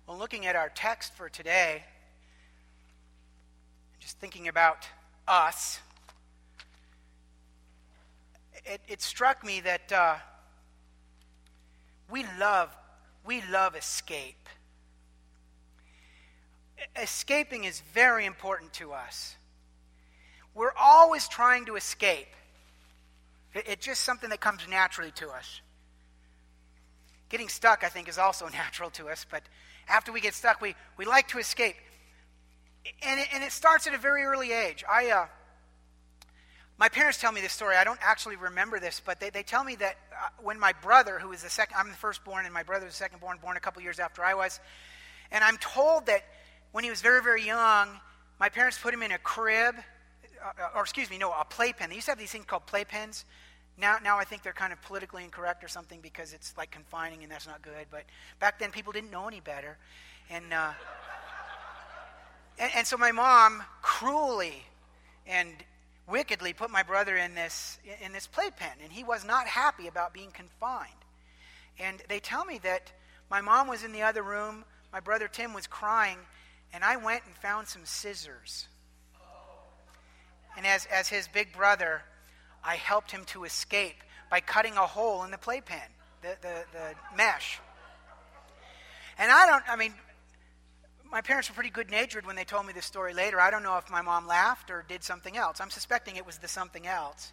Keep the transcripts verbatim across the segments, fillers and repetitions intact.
Well, looking at our text for today, just thinking about us, it, it struck me that uh, we love we love escape. Escaping is very important to us. We're always trying to escape. It, it's just something that comes naturally to us. Getting stuck, I think, is also natural to us, but after we get stuck, we, we like to escape. And it, and it starts at a very early age. I, uh, my parents tell me this story. I don't actually remember this, but they, they tell me that uh, when my brother, who is the second, I'm the firstborn, and my brother was the secondborn, born a couple years after I was, and I'm told that when he was very, very young, my parents put him in a crib, uh, or excuse me, no, a playpen. They used to have these things called playpens. Now, now I think they're kind of politically incorrect or something because it's like confining and that's not good. But back then, people didn't know any better, and uh, and, and so my mom cruelly and wickedly put my brother in this in this playpen, and he was not happy about being confined. And they tell me that my mom was in the other room, my brother Tim was crying, and I went and found some scissors. And as as his big brother, I helped him to escape by cutting a hole in the playpen, the, the, the mesh. And I don't, I mean, my parents were pretty good-natured when they told me this story later. I don't know if my mom laughed or did something else. I'm suspecting it was the something else.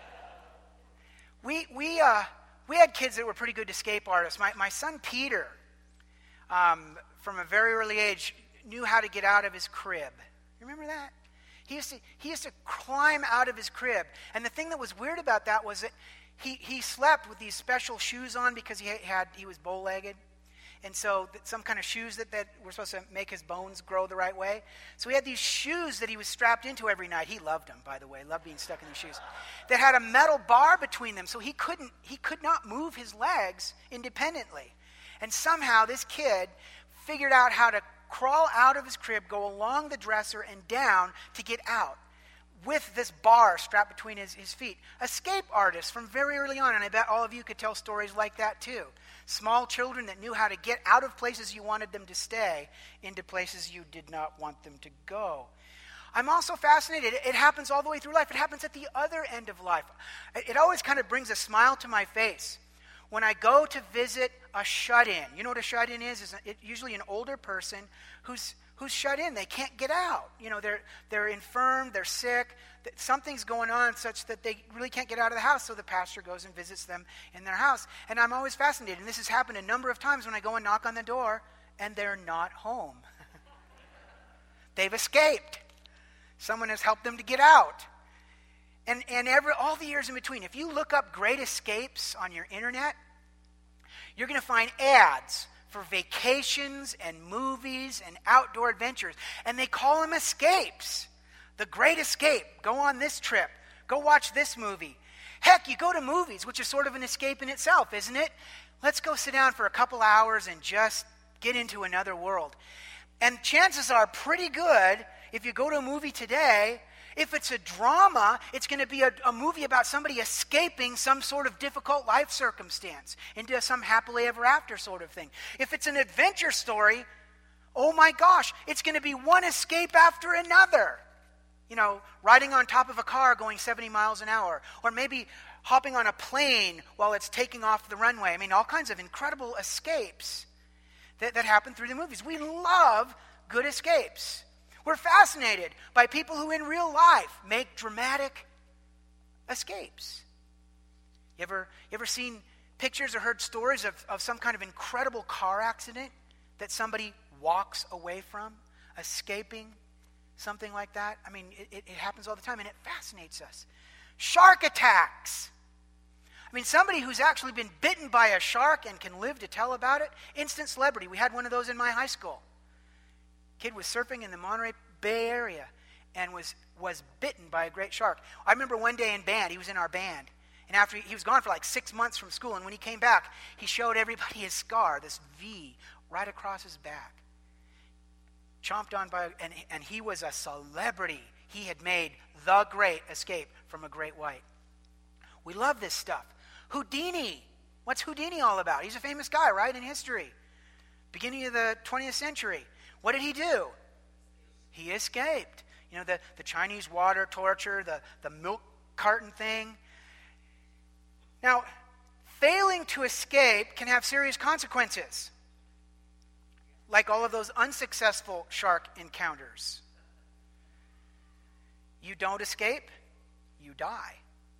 We we uh, we had kids that were pretty good escape artists. My, my son Peter, um, from a very early age, knew how to get out of his crib. You remember that? He used, to, he used to climb out of his crib. And the thing that was weird about that was that he, he slept with these special shoes on because he had he was bow-legged. And so some kind of shoes that, that were supposed to make his bones grow the right way. So he had these shoes that he was strapped into every night. He loved them, by the way. Loved being stuck in these shoes. That had a metal bar between them, so he couldn't he could not move his legs independently. And somehow this kid figured out how to crawl out of his crib, go along the dresser and down to get out with this bar strapped between his, his feet. Escape artists from very early on, and I bet all of you could tell stories like that too. Small children that knew how to get out of places you wanted them to stay into places you did not want them to go. I'm also fascinated. It, it happens all the way through life. It happens at the other end of life. It, it always kind of brings a smile to my face when I go to visit a shut-in. You know what a shut-in is? It's it, usually an older person who's who's shut in. They can't get out. You know, they're they're infirm, they're sick. Something's going on such that they really can't get out of the house, so the pastor goes and visits them in their house. And I'm always fascinated. And this has happened a number of times when I go and knock on the door, and they're not home. They've escaped. Someone has helped them to get out. And and every all the years in between, if you look up great escapes on your internet, you're going to find ads for vacations and movies and outdoor adventures. And they call them escapes. The Great Escape. Go on this trip. Go watch this movie. Heck, you go to movies, which is sort of an escape in itself, isn't it? Let's go sit down for a couple hours and just get into another world. And chances are pretty good, if you go to a movie today, if it's a drama, it's going to be a, a movie about somebody escaping some sort of difficult life circumstance into some happily ever after sort of thing. If it's an adventure story, oh my gosh, it's going to be one escape after another. You know, riding on top of a car going seventy miles an hour, or maybe hopping on a plane while it's taking off the runway. I mean, all kinds of incredible escapes that, that happen through the movies. We love good escapes. We're fascinated by people who in real life make dramatic escapes. You ever, you ever seen pictures or heard stories of, of some kind of incredible car accident that somebody walks away from, escaping something like that? I mean, it, it, it happens all the time, and it fascinates us. Shark attacks. I mean, somebody who's actually been bitten by a shark and can live to tell about it, instant celebrity. We had one of those in my high school. Kid was surfing in the Monterey Bay Area and was was bitten by a great shark. I remember one day in band, he was in our band, and after he, he was gone for like six months from school, and when he came back, he showed everybody his scar, this V right across his back. Chomped on by, and, and he was a celebrity. He had made the great escape from a great white. We love this stuff. Houdini. What's Houdini all about? He's a famous guy, right, in history. beginning of the twentieth century. What did he do? He escaped. You know, the, the Chinese water torture, the, the milk carton thing. Now, failing to escape can have serious consequences, like all of those unsuccessful shark encounters. You don't escape, you die.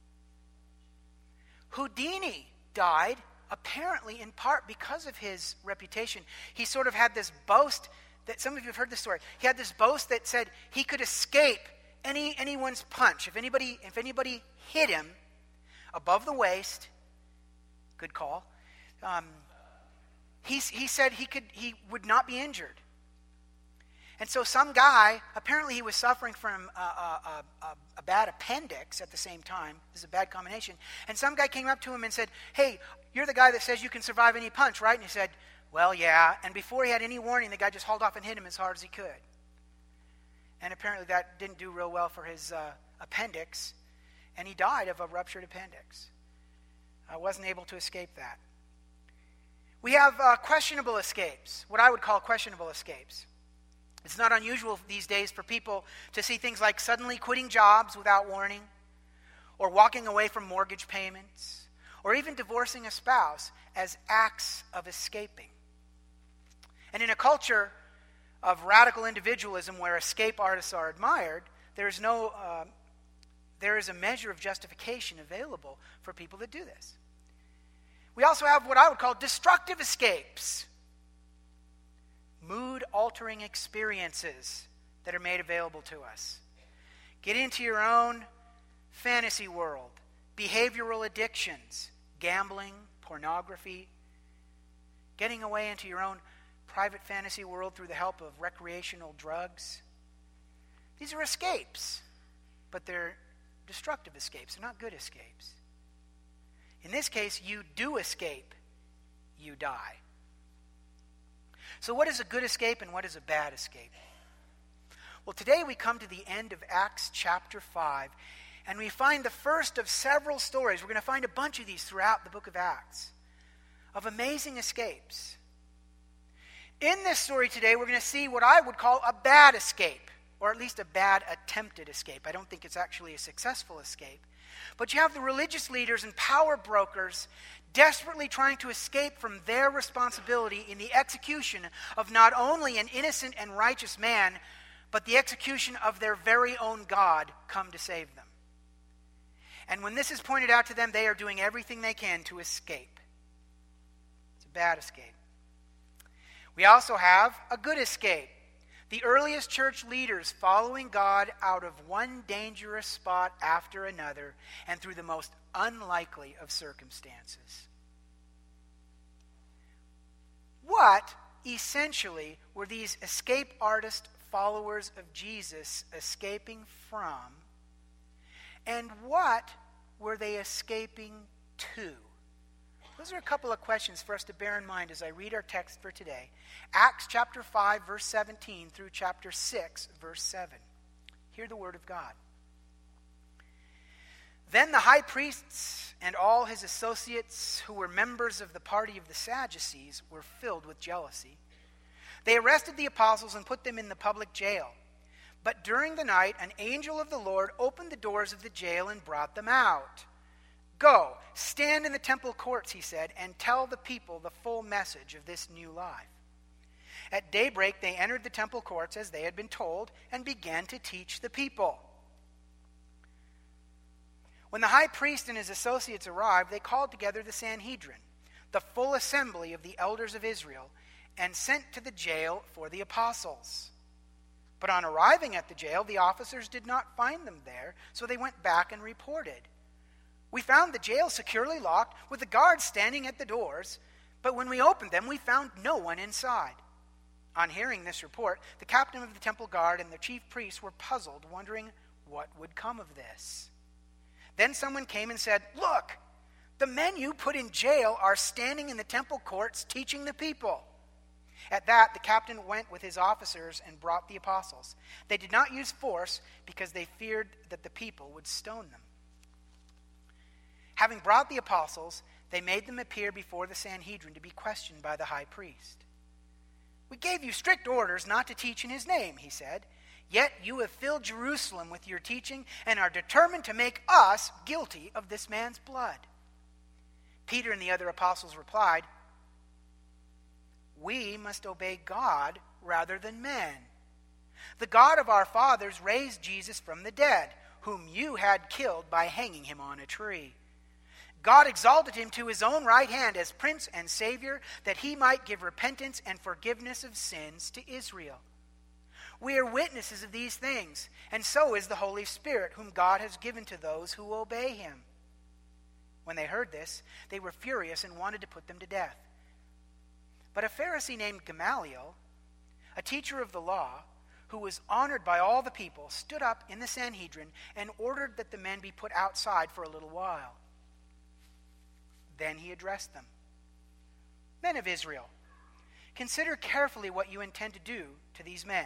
Houdini died apparently in part because of his reputation. He sort of had this boast that, some of you have heard this story, he had this boast that said he could escape any anyone's punch. If anybody, if anybody hit him above the waist, good call, um, he, he said he could he would not be injured. And so some guy, apparently he was suffering from a, a, a, a bad appendix at the same time. This is a bad combination. And some guy came up to him and said, "Hey, you're the guy that says you can survive any punch, right?" And he said, "Well, yeah." And before he had any warning, the guy just hauled off and hit him as hard as he could. And apparently that didn't do real well for his uh, appendix, and he died of a ruptured appendix. I wasn't able to escape that. We have uh, questionable escapes, what I would call questionable escapes. It's not unusual these days for people to see things like suddenly quitting jobs without warning, or walking away from mortgage payments, or even divorcing a spouse as acts of escaping. And in a culture of radical individualism where escape artists are admired, there is no, uh, there is a measure of justification available for people that do this. We also have what I would call destructive escapes. Mood-altering experiences that are made available to us. Get into your own fantasy world. Behavioral addictions, gambling, pornography. Getting away into your own private fantasy world through the help of recreational drugs. These are escapes, but they're destructive escapes. They're not good escapes. In this case, you do escape, you die. So what is a good escape and what is a bad escape? Well, today we come to the end of Acts chapter five, and we find the first of several stories. We're going to find a bunch of these throughout the book of Acts, of amazing escapes. In this story today, we're going to see what I would call a bad escape, or at least a bad attempted escape. I don't think it's actually a successful escape. But you have the religious leaders and power brokers desperately trying to escape from their responsibility in the execution of not only an innocent and righteous man, but the execution of their very own God come to save them. And when this is pointed out to them, they are doing everything they can to escape. It's a bad escape. We also have a good escape. The earliest church leaders following God out of one dangerous spot after another and through the most unlikely of circumstances. What, essentially, were these escape artist followers of Jesus escaping from? And what were they escaping to? Those are a couple of questions for us to bear in mind as I read our text for today. Acts chapter five, verse seventeen through chapter six, verse seven. Hear the word of God. Then the high priests and all his associates who were members of the party of the Sadducees were filled with jealousy. They arrested the apostles and put them in the public jail. But during the night, an angel of the Lord opened the doors of the jail and brought them out. "Go, stand in the temple courts," he said, "and tell the people the full message of this new life." At daybreak, they entered the temple courts as they had been told and began to teach the people. When the high priest and his associates arrived, they called together the Sanhedrin, the full assembly of the elders of Israel, and sent to the jail for the apostles. But on arriving at the jail, the officers did not find them there, so they went back and reported, "We found the jail securely locked, with the guards standing at the doors, but when we opened them, we found no one inside." On hearing this report, the captain of the temple guard and the chief priests were puzzled, wondering what would come of this. Then someone came and said, "Look, the men you put in jail are standing in the temple courts teaching the people." At that, the captain went with his officers and brought the apostles. They did not use force because they feared that the people would stone them. Having brought the apostles, they made them appear before the Sanhedrin to be questioned by the high priest. We gave you strict orders not to teach in his name, he said. Yet you have filled Jerusalem with your teaching and are determined to make us guilty of this man's blood. Peter and the other apostles replied, we must obey God rather than men. The God of our fathers raised Jesus from the dead, whom you had killed by hanging him on a tree. God exalted him to his own right hand as Prince and Savior, that he might give repentance and forgiveness of sins to Israel. We are witnesses of these things, and so is the Holy Spirit, whom God has given to those who obey him. When they heard this, they were furious and wanted to put them to death. But a Pharisee named Gamaliel, a teacher of the law, who was honored by all the people, stood up in the Sanhedrin and ordered that the men be put outside for a little while. Then he addressed them. Men of Israel, consider carefully what you intend to do to these men.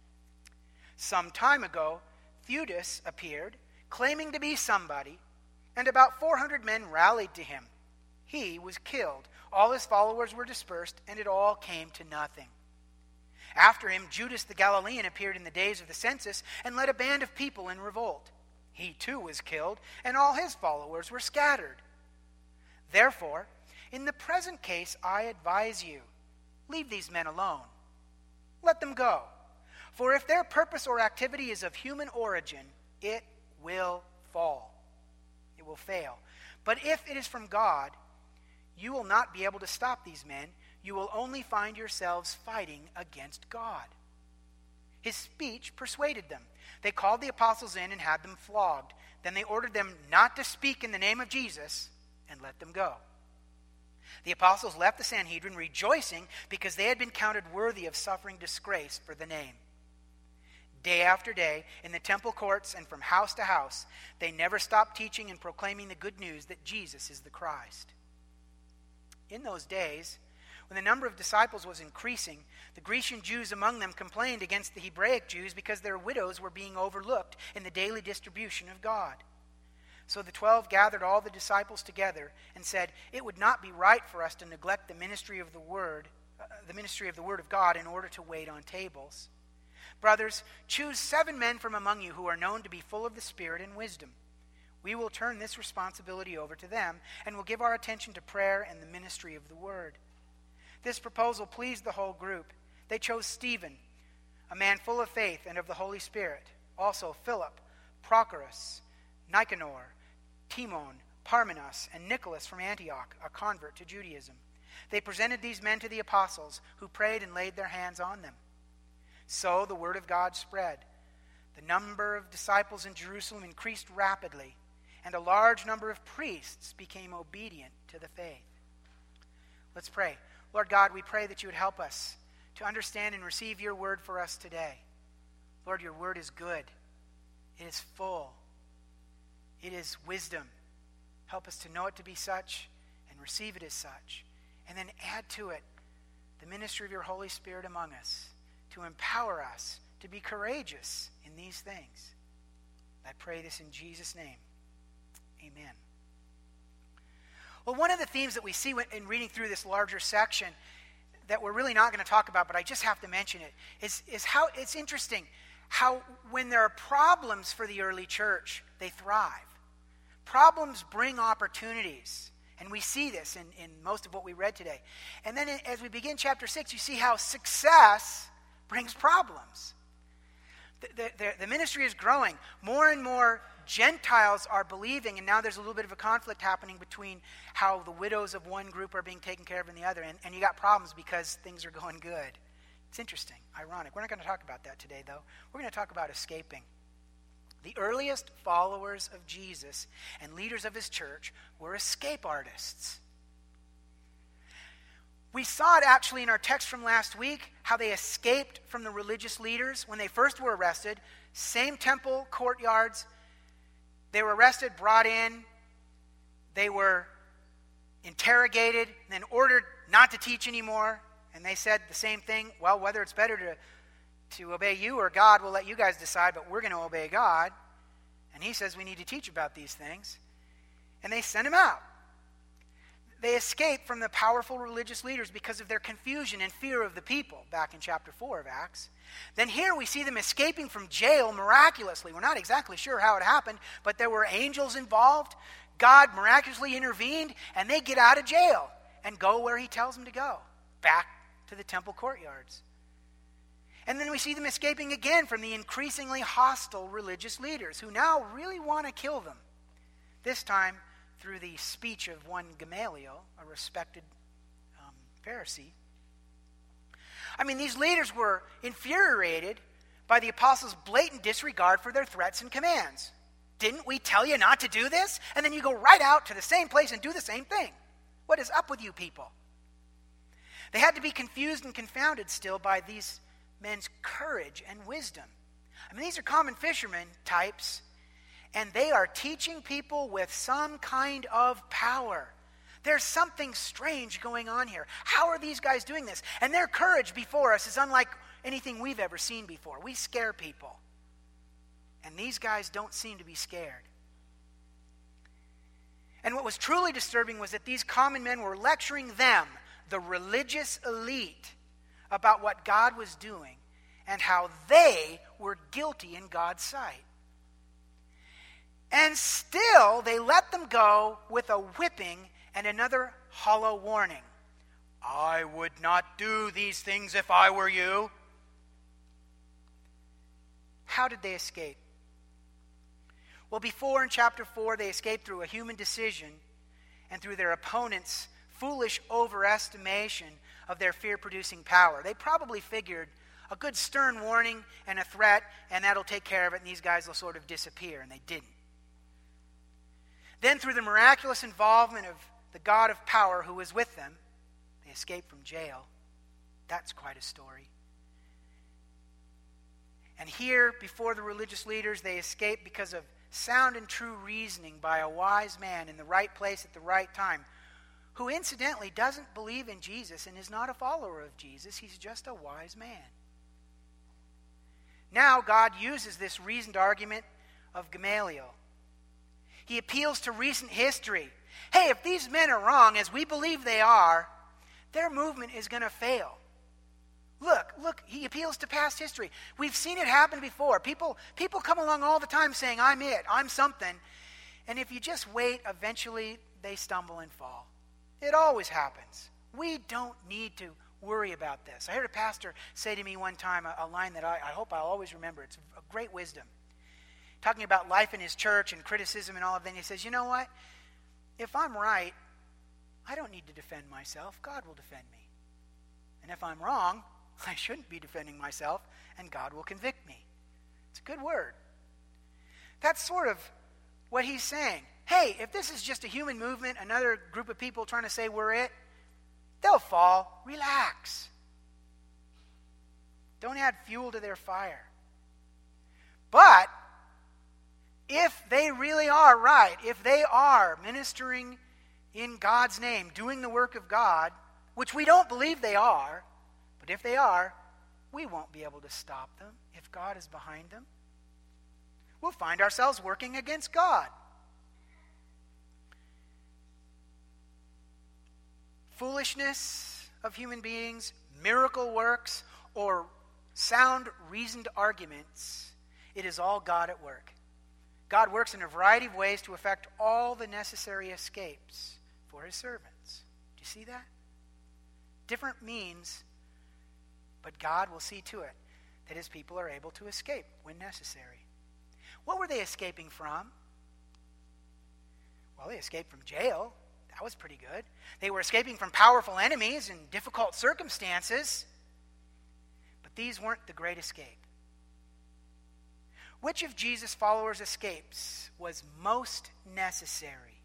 Some time ago, Theudas appeared, claiming to be somebody, and about four hundred men rallied to him. He was killed. All his followers were dispersed, and it all came to nothing. After him, Judas the Galilean appeared in the days of the census and led a band of people in revolt. He too was killed, and all his followers were scattered. Therefore, in the present case, I advise you, leave these men alone. Let them go. For if their purpose or activity is of human origin, it will fall. It will fail. But if it is from God, you will not be able to stop these men. You will only find yourselves fighting against God. His speech persuaded them. They called the apostles in and had them flogged. Then they ordered them not to speak in the name of Jesus and let them go. The apostles left the Sanhedrin rejoicing because they had been counted worthy of suffering disgrace for the name. Day after day, in the temple courts and from house to house, they never stopped teaching and proclaiming the good news that Jesus is the Christ. In those days, when the number of disciples was increasing, the Grecian Jews among them complained against the Hebraic Jews because their widows were being overlooked in the daily distribution of God. So the twelve gathered all the disciples together and said, it would not be right for us to neglect the ministry of the word, uh, the ministry of the word of God in order to wait on tables. Brothers, choose seven men from among you who are known to be full of the Spirit and wisdom. We will turn this responsibility over to them and will give our attention to prayer and the ministry of the word. This proposal pleased the whole group. They chose Stephen, a man full of faith and of the Holy Spirit. Also Philip, Prochorus, Nicanor, Timon, Parmenas, and Nicholas from Antioch, a convert to Judaism. They presented these men to the apostles, who prayed and laid their hands on them. So the word of God spread. The number of disciples in Jerusalem increased rapidly, and a large number of priests became obedient to the faith. Let's pray. Lord God, we pray that you would help us to understand and receive your word for us today. Lord, your word is good. It is full. It is wisdom. Help us to know it to be such and receive it as such. And then add to it the ministry of your Holy Spirit among us to empower us to be courageous in these things. I pray this in Jesus' name. Amen. Well, one of the themes that we see in reading through this larger section that we're really not going to talk about, but I just have to mention it, is, is how it's interesting how when there are problems for the early church, they thrive. Problems bring opportunities. And we see this in, in most of what we read today. And then as we begin chapter six, you see how success brings problems. The, the, the ministry is growing. More and more Gentiles are believing, and now there's a little bit of a conflict happening between how the widows of one group are being taken care of in the other, and, and you got problems because things are going good. It's interesting, ironic. We're not going to talk about that today, though. We're going to talk about escaping. The earliest followers of Jesus and leaders of his church were escape artists. We saw it actually in our text from last week, how they escaped from the religious leaders when they first were arrested. Same temple courtyards. They were arrested, brought in. They were interrogated, and then ordered not to teach anymore. And they said the same thing. Well, whether it's better to, to obey you or God, we'll let you guys decide, but we're going to obey God. And he says we need to teach about these things. And they sent him out. they escape from the powerful religious leaders because of their confusion and fear of the people, back in chapter four of Acts. Then here we see them escaping from jail miraculously. We're not exactly sure how it happened, but there were angels involved. God miraculously intervened, and they get out of jail and go where he tells them to go, back to the temple courtyards. And then we see them escaping again from the increasingly hostile religious leaders who now really want to kill them, this time through the speech of one Gamaliel, a respected um, Pharisee. I mean, these leaders were infuriated by the apostles' blatant disregard for their threats and commands. Didn't we tell you not to do this? And then you go right out to the same place and do the same thing. What is up with you people? They had to be confused and confounded still by these men's courage and wisdom. I mean, these are common fishermen types, and they are teaching people with some kind of power. There's something strange going on here. How are these guys doing this? And their courage before us is unlike anything we've ever seen before. We scare people. And these guys don't seem to be scared. And what was truly disturbing was that these common men were lecturing them, the religious elite, about what God was doing and how they were guilty in God's sight. And still, they let them go with a whipping and another hollow warning. I would not do these things if I were you. How did they escape? Well, before in chapter four, they escaped through a human decision and through their opponent's foolish overestimation of their fear-producing power. They probably figured a good stern warning and a threat, and that'll take care of it, and these guys will sort of disappear, and they didn't. Then through the miraculous involvement of the God of power who was with them, they escaped from jail. That's quite a story. And here, before the religious leaders, they escaped because of sound and true reasoning by a wise man in the right place at the right time, who incidentally doesn't believe in Jesus and is not a follower of Jesus. He's just a wise man. Now God uses this reasoned argument of Gamaliel. He appeals to recent history. Hey, if these men are wrong, as we believe they are, their movement is going to fail. Look, look, he appeals to past history. We've seen it happen before. People, people come along all the time saying, I'm it, I'm something. And if you just wait, eventually they stumble and fall. It always happens. We don't need to worry about this. I heard a pastor say to me one time a, a line that I, I hope I'll always remember. It's a great wisdom. Talking about life in his church and criticism and all of that, he says, you know what? If I'm right, I don't need to defend myself. God will defend me. And if I'm wrong, I shouldn't be defending myself, and God will convict me. It's a good word. That's sort of what he's saying. Hey, if this is just a human movement, another group of people trying to say we're it, they'll fall. Relax. Don't add fuel to their fire. But if they really are right, if they are ministering in God's name, doing the work of God, which we don't believe they are, but if they are, we won't be able to stop them if God is behind them. We'll find ourselves working against God. Foolishness of human beings, miracle works, or sound reasoned arguments, it is all God at work. God works in a variety of ways to effect all the necessary escapes for his servants. Do you see that? Different means, but God will see to it that his people are able to escape when necessary. What were they escaping from? Well, they escaped from jail. That was pretty good. They were escaping from powerful enemies and difficult circumstances. But these weren't the great escape. Which of Jesus' followers' escapes was most necessary?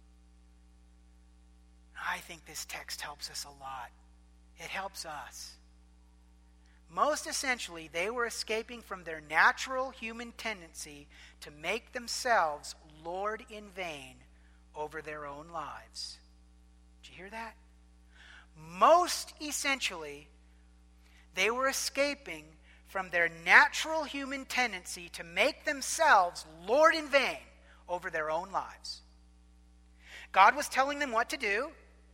I think this text helps us a lot. It helps us. Most essentially, they were escaping from their natural human tendency to make themselves Lord in vain over their own lives. Did you hear that? Most essentially, they were escaping from their natural human tendency to make themselves Lord in vain over their own lives. God was telling them what to do,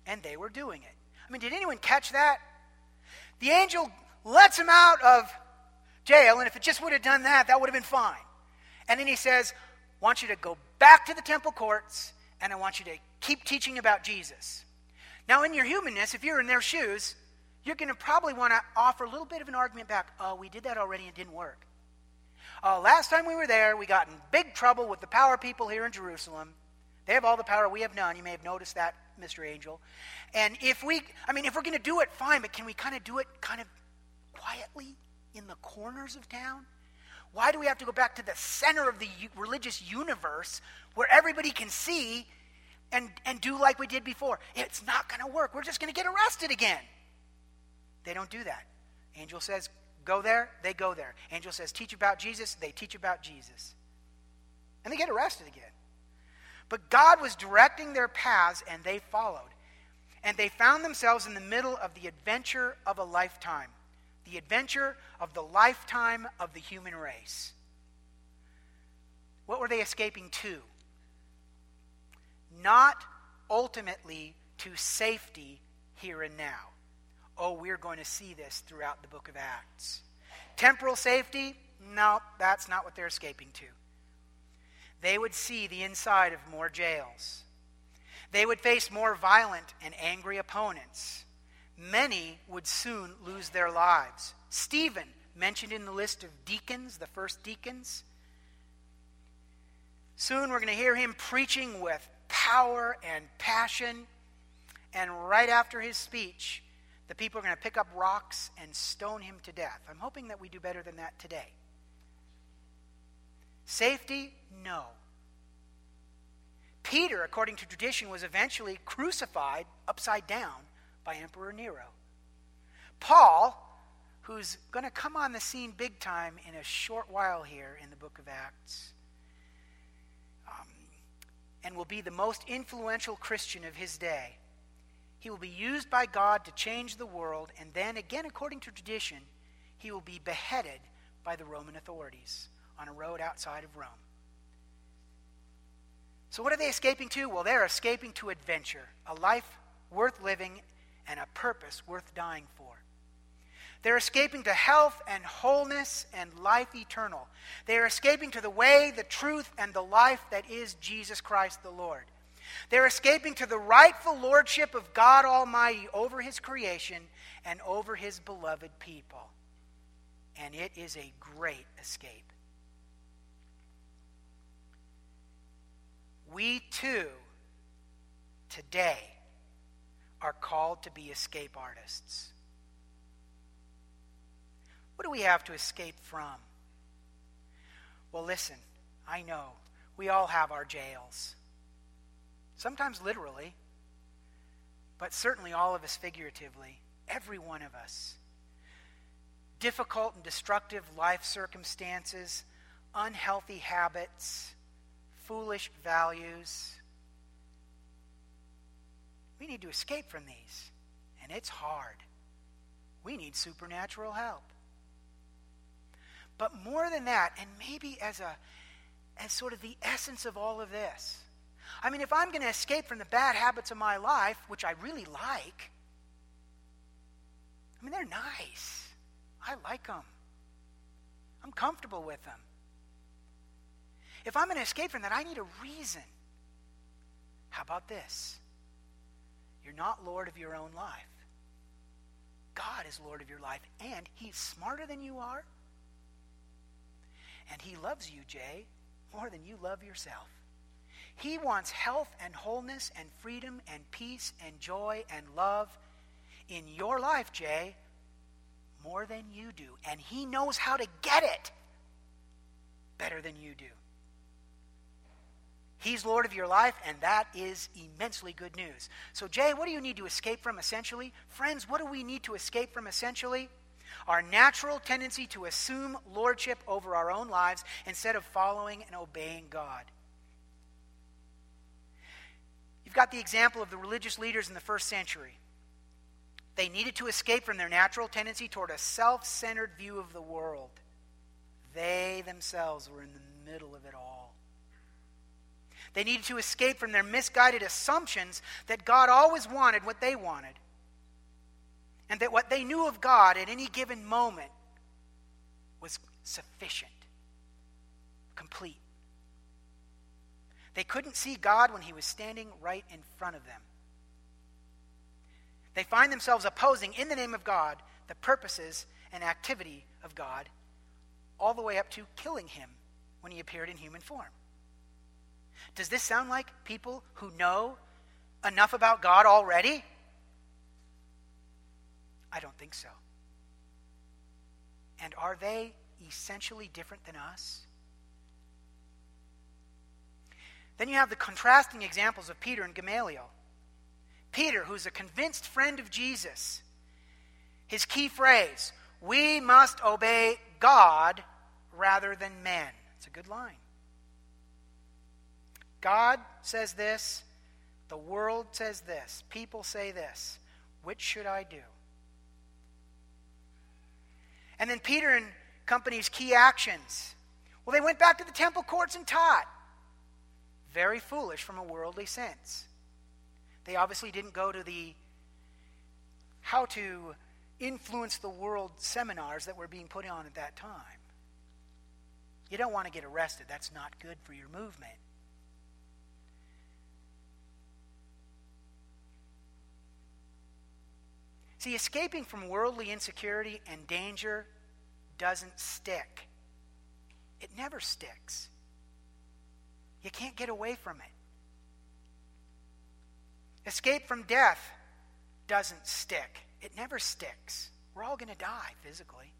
And they were doing it. I mean, did anyone catch that? The angel lets him out of jail, and if it just would have done that, that would have been fine. And then he says, I want you to go back to the temple courts, and I want you to keep teaching about Jesus. Now, in your humanness, if you're in their shoes, you're going to probably want to offer a little bit of an argument back. Oh, we did that already and it didn't work. Uh, last time we were there, we got in big trouble with the power people here in Jerusalem. They have all the power, we have none. You may have noticed that, Mister Angel. And if we, I mean, if we're going to do it, fine, but can we kind of do it kind of quietly in the corners of town? Why do we have to go back to the center of the religious universe where everybody can see and, and do like we did before? It's not going to work. We're just going to get arrested again. They don't do that. Angel says, go there, they go there. Angel says, teach about Jesus, they teach about Jesus. And they get arrested again. But God was directing their paths, and they followed. And they found themselves in the middle of the adventure of a lifetime. The adventure of the lifetime of the human race. What were they escaping to? Not ultimately to safety here and now. Oh, we're going to see this throughout the book of Acts. Temporal safety? No, that's not what they're escaping to. They would see the inside of more jails. They would face more violent and angry opponents. Many would soon lose their lives. Stephen, mentioned in the list of deacons, the first deacons. Soon we're going to hear him preaching with power and passion. And right after his speech, the people are going to pick up rocks and stone him to death. I'm hoping that we do better than that today. Safety? No. Peter, according to tradition, was eventually crucified upside down by Emperor Nero. Paul, who's going to come on the scene big time in a short while here in the book of Acts, um, and will be the most influential Christian of his day. He will be used by God to change the world, and then, again according to tradition, he will be beheaded by the Roman authorities on a road outside of Rome. So what are they escaping to? Well, they're escaping to adventure, a life worth living and a purpose worth dying for. They're escaping to health and wholeness and life eternal. They are escaping to the way, the truth, and the life that is Jesus Christ the Lord. They're escaping to the rightful lordship of God Almighty over his creation and over his beloved people. And it is a great escape. We too, today, are called to be escape artists. What do we have to escape from? Well, listen, I know we all have our jails. Sometimes literally, but certainly all of us figuratively, every one of us. Difficult and destructive life circumstances, unhealthy habits, foolish values. We need to escape from these, and it's hard. We need supernatural help. But more than that, and maybe as a as sort of the essence of all of this, I mean, if I'm going to escape from the bad habits of my life, which I really like, I mean, they're nice. I like them. I'm comfortable with them. If I'm going to escape from that, I need a reason. How about this? You're not Lord of your own life. God is Lord of your life, and he's smarter than you are. And he loves you, Jay, more than you love yourself. He wants health and wholeness and freedom and peace and joy and love in your life, Jay, more than you do. And he knows how to get it better than you do. He's Lord of your life, and that is immensely good news. So, Jay, what do you need to escape from essentially? Friends, what do we need to escape from essentially? Our natural tendency to assume lordship over our own lives instead of following and obeying God. You've got the example of the religious leaders in the first century. They needed to escape from their natural tendency toward a self-centered view of the world. They themselves were in the middle of it all. They needed to escape from their misguided assumptions that God always wanted what they wanted, and that what they knew of God at any given moment was sufficient, complete. They couldn't see God when he was standing right in front of them. They find themselves opposing, in the name of God, the purposes and activity of God, all the way up to killing him when he appeared in human form. Does this sound like people who know enough about God already? I don't think so. And are they essentially different than us? Then you have the contrasting examples of Peter and Gamaliel. Peter, who's a convinced friend of Jesus, his key phrase, "We must obey God rather than men." It's a good line. God says this, the world says this, people say this. Which should I do? And then Peter and company's key actions. Well, they went back to the temple courts and taught. Very foolish from a worldly sense. They obviously didn't go to the how to influence the world seminars that were being put on at that time. You don't want to get arrested. That's not good for your movement. See, escaping from worldly insecurity and danger doesn't stick. It never sticks. You can't get away from it. Escape from death doesn't stick. It never sticks. We're all going to die physically.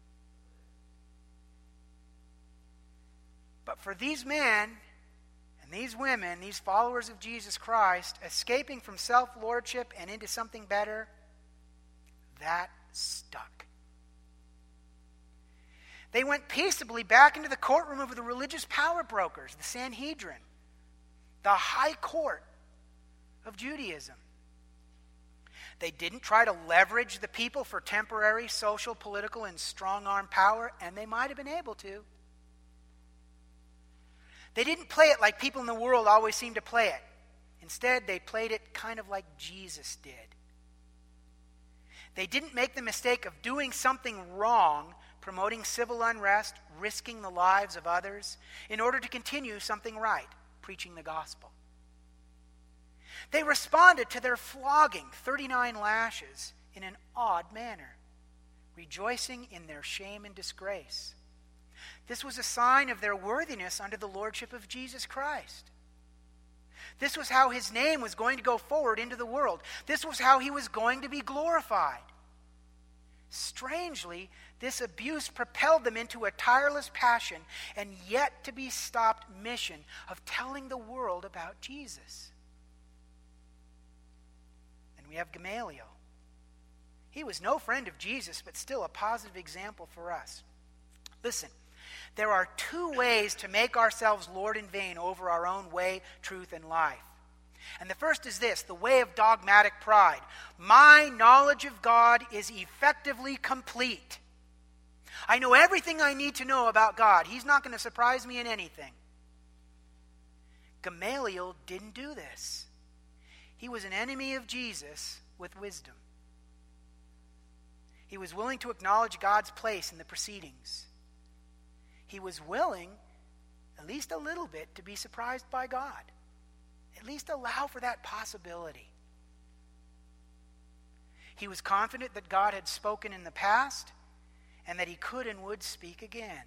But for these men and these women, these followers of Jesus Christ, escaping from self-lordship and into something better, that stuck. They went peaceably back into the courtroom of the religious power brokers, the Sanhedrin, the high court of Judaism. They didn't try to leverage the people for temporary social, political, and strong-arm power, and they might have been able to. They didn't play it like people in the world always seem to play it. Instead, they played it kind of like Jesus did. They didn't make the mistake of doing something wrong, promoting civil unrest, risking the lives of others, in order to continue something right, preaching the gospel. They responded to their flogging, thirty-nine lashes, in an odd manner, rejoicing in their shame and disgrace. This was a sign of their worthiness under the lordship of Jesus Christ. This was how his name was going to go forward into the world. This was how he was going to be glorified. Strangely, this abuse propelled them into a tireless passion and yet to be stopped mission of telling the world about Jesus. And we have Gamaliel. He was no friend of Jesus, but still a positive example for us. Listen, there are two ways to make ourselves Lord in vain over our own way, truth, and life. And the first is this, the way of dogmatic pride. My knowledge of God is effectively complete. I know everything I need to know about God. He's not going to surprise me in anything. Gamaliel didn't do this. He was an enemy of Jesus with wisdom. He was willing to acknowledge God's place in the proceedings. He was willing, at least a little bit, to be surprised by God. At least allow for that possibility. He was confident that God had spoken in the past and that he could and would speak again.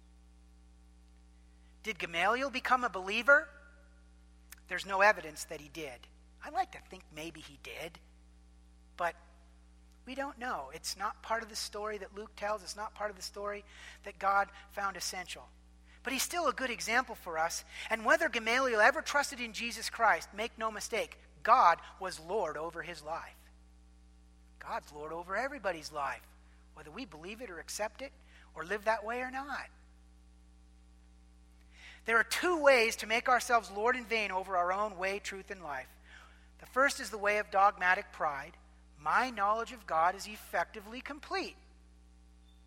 Did Gamaliel become a believer? There's no evidence that he did. I like to think maybe he did, but we don't know. It's not part of the story that Luke tells. It's not part of the story that God found essential. But he's still a good example for us. And whether Gamaliel ever trusted in Jesus Christ, make no mistake, God was Lord over his life. God's Lord over everybody's life, whether we believe it or accept it or live that way or not. There are two ways to make ourselves Lord in vain over our own way, truth, and life. The first is the way of dogmatic pride. My knowledge of God is effectively complete.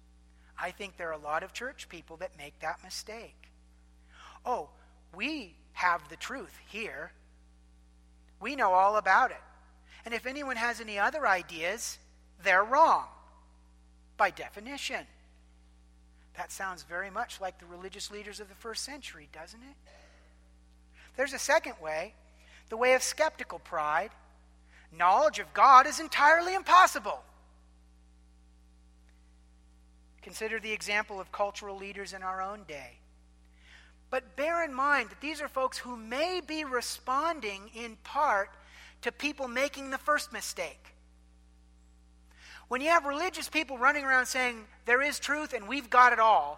I think there are a lot of church people that make that mistake. Oh, we have the truth here. We know all about it. And if anyone has any other ideas, they're wrong, by definition. That sounds very much like the religious leaders of the first century, doesn't it? There's a second way, the way of skeptical pride. Knowledge of God is entirely impossible. Consider the example of cultural leaders in our own day. But bear in mind that these are folks who may be responding in part to people making the first mistake. When you have religious people running around saying there is truth and we've got it all,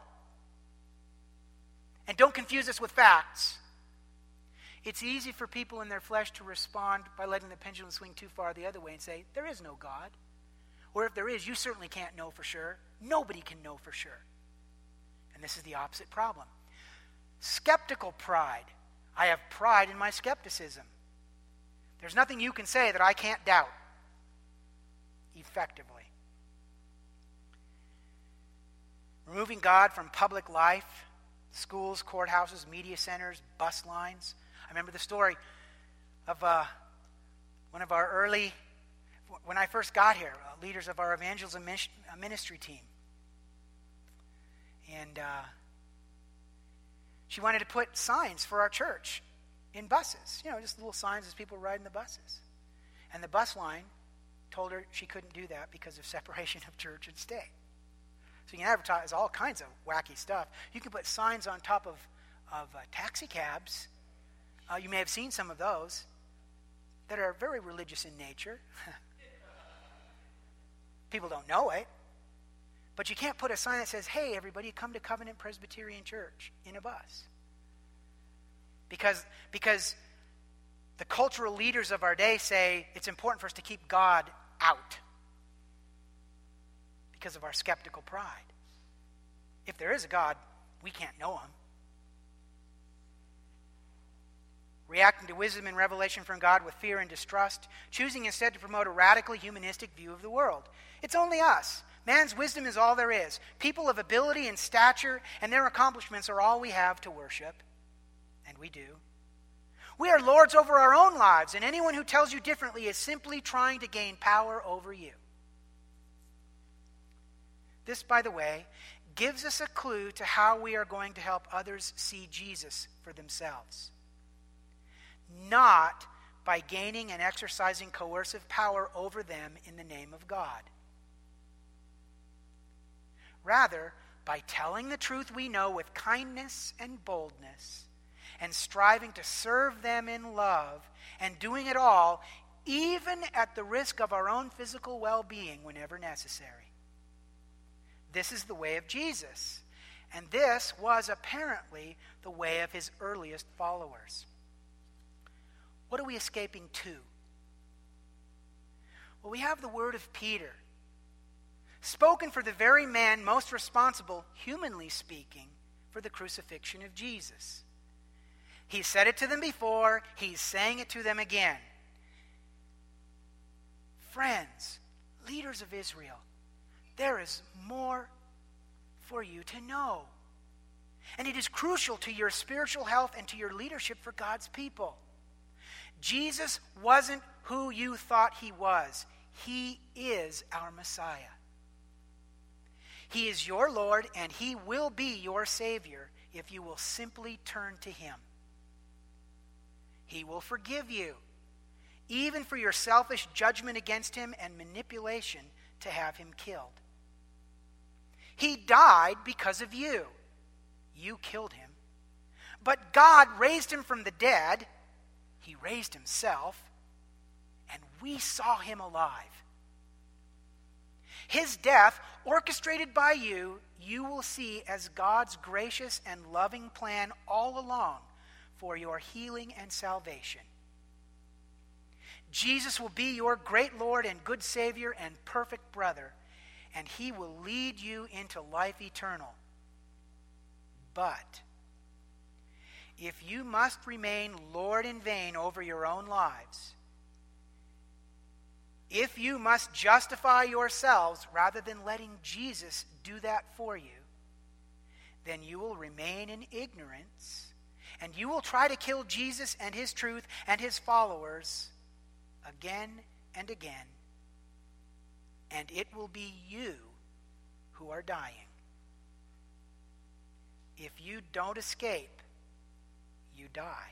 and don't confuse us with facts, it's easy for people in their flesh to respond by letting the pendulum swing too far the other way and say, there is no God. Or if there is, you certainly can't know for sure. Nobody can know for sure. And this is the opposite problem. Skeptical pride. I have pride in my skepticism. There's nothing you can say that I can't doubt effectively. Removing God from public life, schools, courthouses, media centers, bus lines. I remember the story of uh, one of our early, when I first got here, uh, leaders of our evangelism ministry team. And uh, she wanted to put signs for our church in buses. You know, just little signs as people riding the buses. And the bus line told her she couldn't do that because of separation of church and state. So you can advertise all kinds of wacky stuff. You can put signs on top of, of uh, taxi cabs. Uh, you may have seen some of those that are very religious in nature. People don't know it. But you can't put a sign that says, hey, everybody, come to Covenant Presbyterian Church in a bus. Because, because the cultural leaders of our day say it's important for us to keep God out because of our skeptical pride. If there is a God, we can't know him. Reacting to wisdom and revelation from God with fear and distrust, choosing instead to promote a radically humanistic view of the world. It's only us. Man's wisdom is all there is. People of ability and stature and their accomplishments are all we have to worship. And we do. We are lords over our own lives, and anyone who tells you differently is simply trying to gain power over you. This, by the way, gives us a clue to how we are going to help others see Jesus for themselves. Not by gaining and exercising coercive power over them in the name of God. Rather, by telling the truth we know with kindness and boldness, and striving to serve them in love, and doing it all, even at the risk of our own physical well-being whenever necessary. This is the way of Jesus, and this was apparently the way of his earliest followers. What are we escaping to? Well, we have the word of Peter, spoken for the very man most responsible, humanly speaking, for the crucifixion of Jesus. He said it to them before, he's saying it to them again. Friends, leaders of Israel, there is more for you to know. And it is crucial to your spiritual health and to your leadership for God's people. Jesus wasn't who you thought he was. He is our Messiah. He is your Lord, and he will be your Savior if you will simply turn to him. He will forgive you, even for your selfish judgment against him and manipulation to have him killed. He died because of you. You killed him. But God raised him from the dead. He raised himself, and we saw him alive. His death, orchestrated by you, you will see as God's gracious and loving plan all along for your healing and salvation. Jesus will be your great Lord and good Savior and perfect brother, and he will lead you into life eternal. But if you must remain Lord in vain over your own lives, if you must justify yourselves rather than letting Jesus do that for you, then you will remain in ignorance And you will try to kill Jesus and his truth and his followers again and again. And it will be you who are dying. If you don't escape, you die.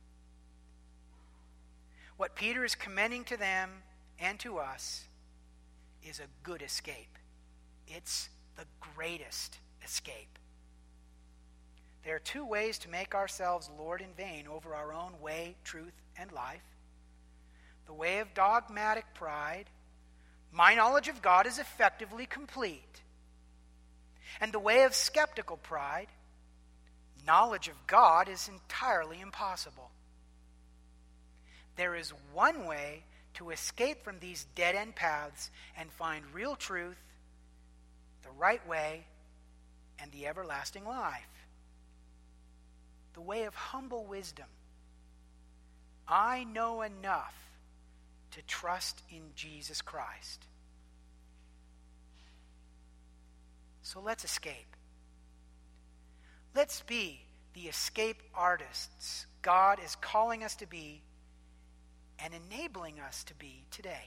What Peter is commending to them and to us is a good escape. It's the greatest escape. There are two ways to make ourselves Lord in vain over our own way, truth, and life. The way of dogmatic pride. My knowledge of God is effectively complete. And the way of skeptical pride. Knowledge of God is entirely impossible. There is one way to escape from these dead-end paths and find real truth, the right way, and the everlasting life. The way of humble wisdom. I know enough to trust in Jesus Christ. So let's escape. Let's be the escape artists God is calling us to be and enabling us to be today.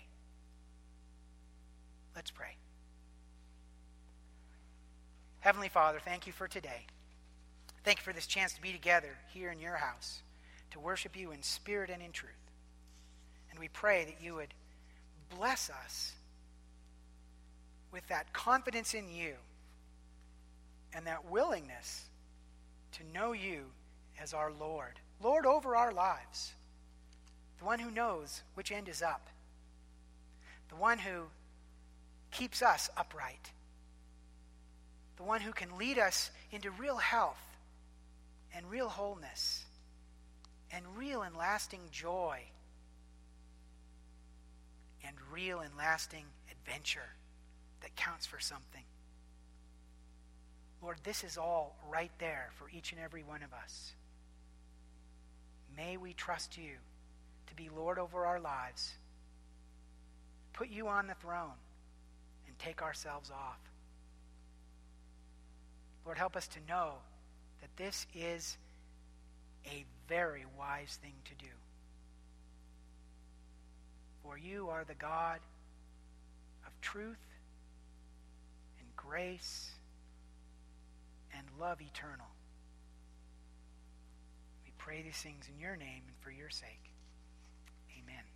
Let's pray. Heavenly Father, thank you for today. Thank you for this chance to be together here in your house, to worship you in spirit and in truth. And we pray that you would bless us with that confidence in you and that willingness to know you as our Lord. Lord over our lives. The one who knows which end is up. The one who keeps us upright. The one who can lead us into real health and real wholeness and real and lasting joy and real and lasting adventure that counts for something. Lord, this is all right there for each and every one of us. May we trust you to be Lord over our lives, put you on the throne, and take ourselves off. Lord, help us to know that this is a very wise thing to do. For you are the God of truth and grace and love eternal. We pray these things in your name and for your sake. Amen.